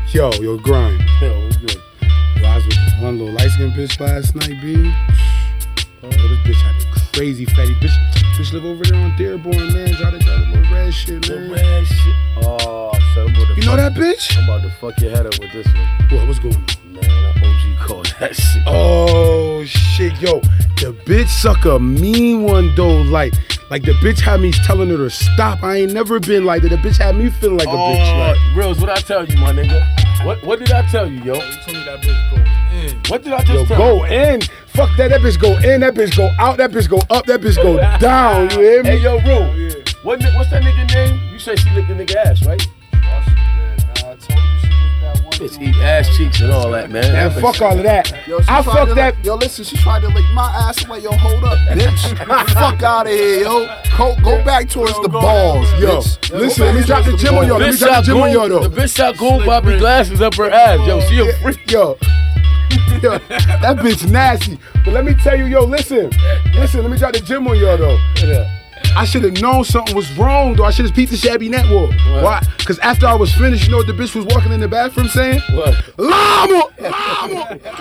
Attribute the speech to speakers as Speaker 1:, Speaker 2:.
Speaker 1: Yo, grind.
Speaker 2: Yo, what's good?
Speaker 1: I was with one little light-skinned bitch last night, B. This bitch had a crazy fatty bitch live over there on Dearborn, man. Try to the little red shit, man.
Speaker 2: The red shit. Oh, so I'm about to
Speaker 1: You know that bitch?
Speaker 2: I'm about to fuck your head up with this one.
Speaker 1: What's going on?
Speaker 2: Man, that OG called that shit.
Speaker 1: Oh shit, yo, the bitch suck a mean one though. Like the bitch had me telling her to stop. I ain't never been like that. The bitch had me feeling like a bitch. Like,
Speaker 2: Reals, what I tell you, my nigga? What did I tell you, yo?
Speaker 3: You told me that bitch go in.
Speaker 2: What did I just tell
Speaker 1: go
Speaker 2: you?
Speaker 1: in. Fuck that. That bitch go in. That bitch go out. That bitch go up. That bitch go down. You hear me?
Speaker 2: Hey, yo, Rue.
Speaker 3: Yeah.
Speaker 2: What's that nigga name? You said she licked the nigga ass, right?
Speaker 3: I told you she did that one.
Speaker 2: Bitch eat ass cheeks and all that, man.
Speaker 1: Man, fuck all of that.
Speaker 3: Yo, she
Speaker 1: I
Speaker 3: tried
Speaker 1: fuck
Speaker 3: to
Speaker 1: that.
Speaker 3: Yo, listen, she tried to lick my ass away. Yo, hold up, bitch. Fuck out of here, yo. Go back towards the balls,
Speaker 1: Yo,
Speaker 3: bitch.
Speaker 1: listen, let me drop the gym on y'all. Let me drop the gym on y'all though.
Speaker 2: The bitch shot gold Bobby glasses up her ass. Yo, she a freak.
Speaker 1: Yo, that bitch nasty. But let me tell you, yo, listen, let me drop the gym on y'all though. I should have known something was wrong though. I should have peeped the shabby network. Why? Because after I was finished, you know what the bitch was walking in the bathroom saying?
Speaker 2: What?
Speaker 1: Llama!